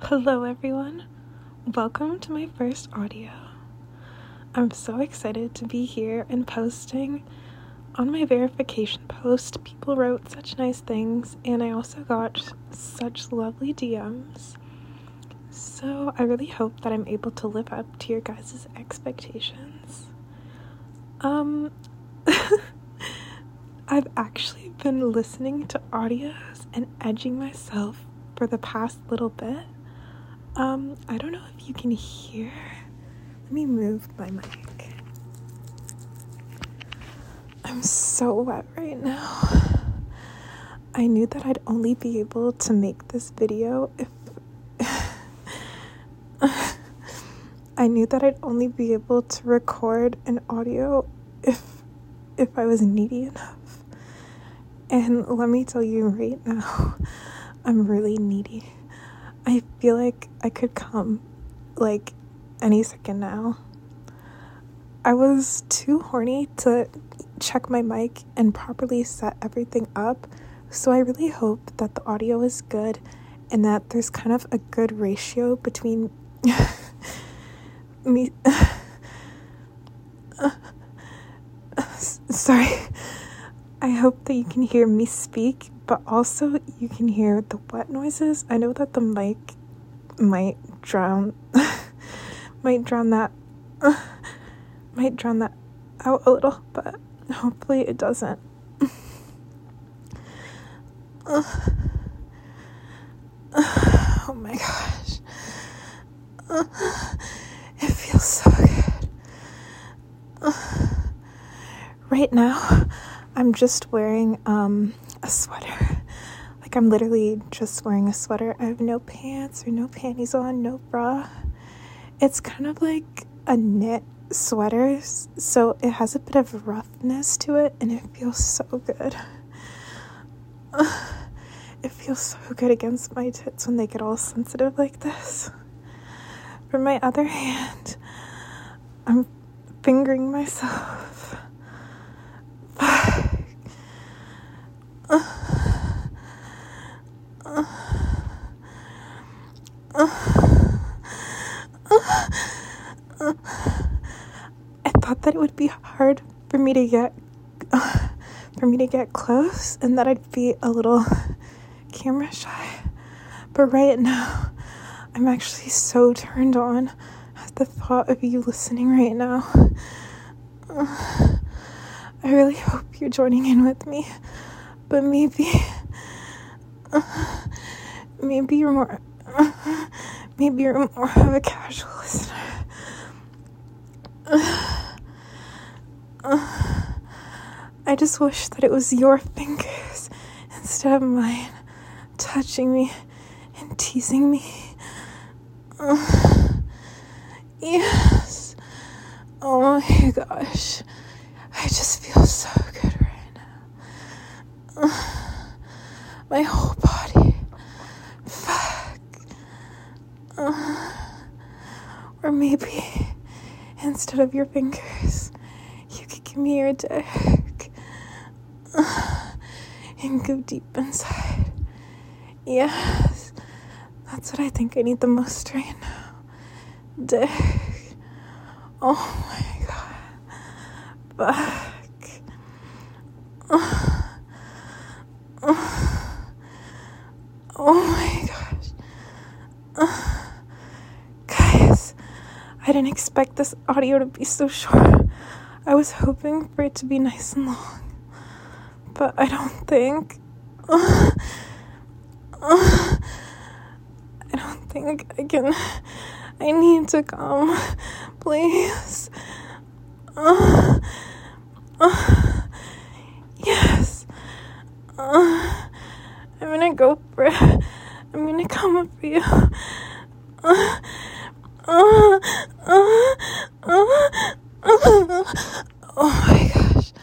Hello everyone, welcome to my first audio. I'm so excited to be here and posting. On my verification post, people wrote such nice things and I also got such lovely DMs. So I really hope that I'm able to live up to your guys' expectations. I've actually been listening to audios and edging myself for the past little bit. I don't know if you can hear. Let me move my mic. I'm so wet right now. I knew that I'd only be able to make this video if I knew that I'd only be able to record an audio if I was needy enough. And let me tell you right now, I'm really needy. I feel like I could come, any second now. I was too horny to check my mic and properly set everything up, so I really hope that the audio is good and that there's kind of a good ratio between me. Sorry. I hope that you can hear me speak, but also you can hear the wet noises. I know that the mic might drown that out a little, but hopefully it doesn't. Oh my gosh. It feels so good. Right now, I'm just wearing a sweater. I'm literally just wearing a sweater. I have no pants or no panties on, no bra. It's kind of like a knit sweater, so it has a bit of roughness to it, and it feels so good. It feels so good against my tits when they get all sensitive like this. From my other hand, I'm fingering myself. I thought that it would be hard for me to get close and that I'd be a little camera shy. But right now, I'm actually so turned on at the thought of you listening right now. I really hope you're joining in with me, but maybe you're more of a casual listener. I just wish that it was your fingers instead of mine touching me and teasing me. Yes. Oh my gosh. I just feel so good right now. My whole body. Fuck. Or maybe instead of your fingers, you could give me your dick and go deep inside. Yes, that's what I think I need the most right now. Dick. Oh my god. Fuck. Oh my gosh. Guys, I didn't expect this audio to be so short. I was hoping for it to be nice and long, but I don't think I can. I need to come, please. Yes. I'm gonna go for it. I'm gonna come up for you. Oh my gosh.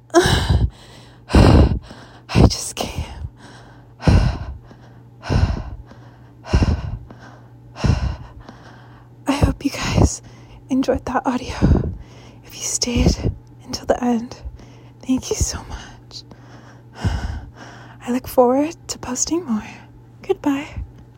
I just came. I hope you guys enjoyed that audio. If you stayed until the end, thank you so much. I look forward to posting more. Goodbye.